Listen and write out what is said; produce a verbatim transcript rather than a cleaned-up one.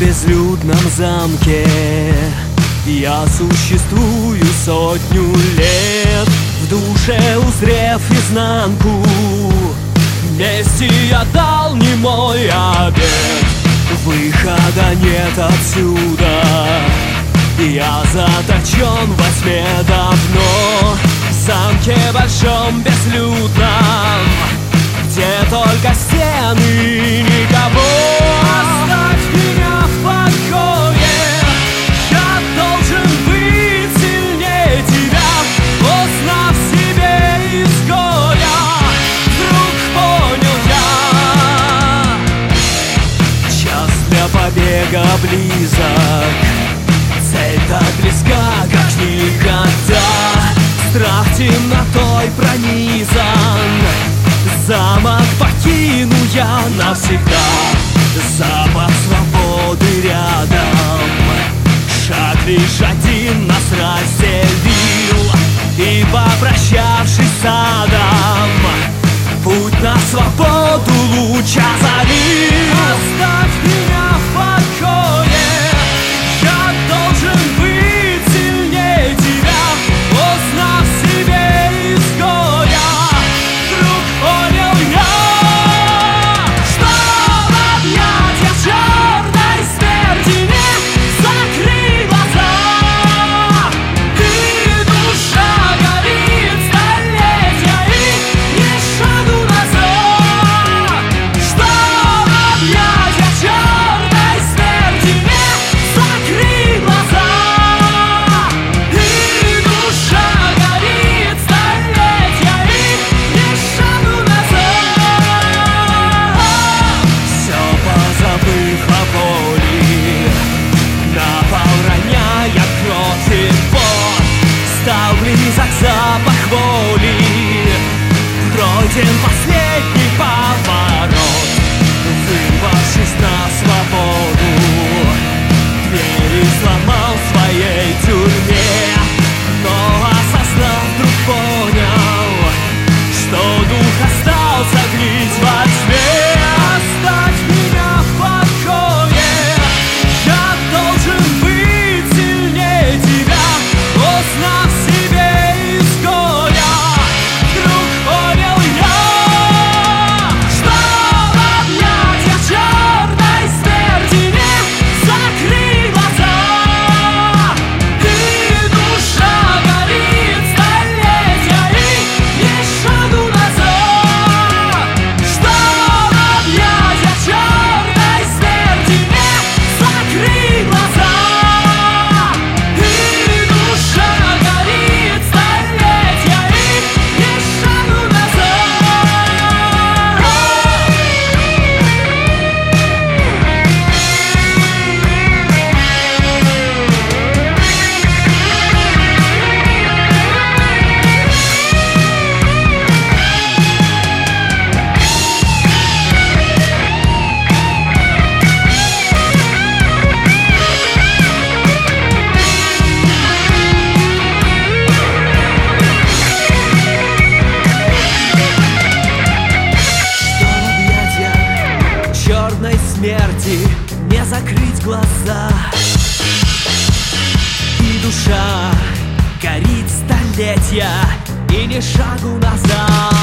безлюдном замке я существую сотню лет, в душе узрев изнанку. Вместе я дал немой обет, выхода нет отсюда. Я заточен во тьме давно, в замке большом безлюдном, где только стены и никого. Оставь меня в покое, я должен быть сильнее тебя. Узнав себе изгоя, вдруг понял я, час для побега близок, цель так близка, как никогда. Страх темнотой пронизан, замок покину я навсегда. Запах свободы рядом, шаг лишь один нас разделил. И попрощавшись с садом, путь на свободу луч озарил. Оставь меня в покое, я должен быть сильнее тебя. Узнав себе изгоя, вдруг понял я, что в объятиях черной смерти не закрыть глаза. И душа горит столетия, и ни шагу назад. Что в объятиях черной смерти не закрыть глаза. И душа горит столетия, и ни шагу назад. Все позабыв о боли, на пол роняя кровь и пот, стал близок запах воли. Пройден последний поворот, вырвавшись на свободу, двери сломал в своей тюрьме. Но осознав, вдруг понял, что дух остался гнить во тьме. Оставь меня в покое, я должен быть сильнее тебя. Узнав себе изгоя, вдруг понял я, что в объятиях черной смерти не закрыть глаза. И душа горит столетия, и ни шагу назад. Что в объятиях черной смерти не закрыть глаза. И душа горит столетия, и ни шагу назад. Что в объятиях черной смерти не закрыть глаза. И душа горит столетия, и ни шагу назад.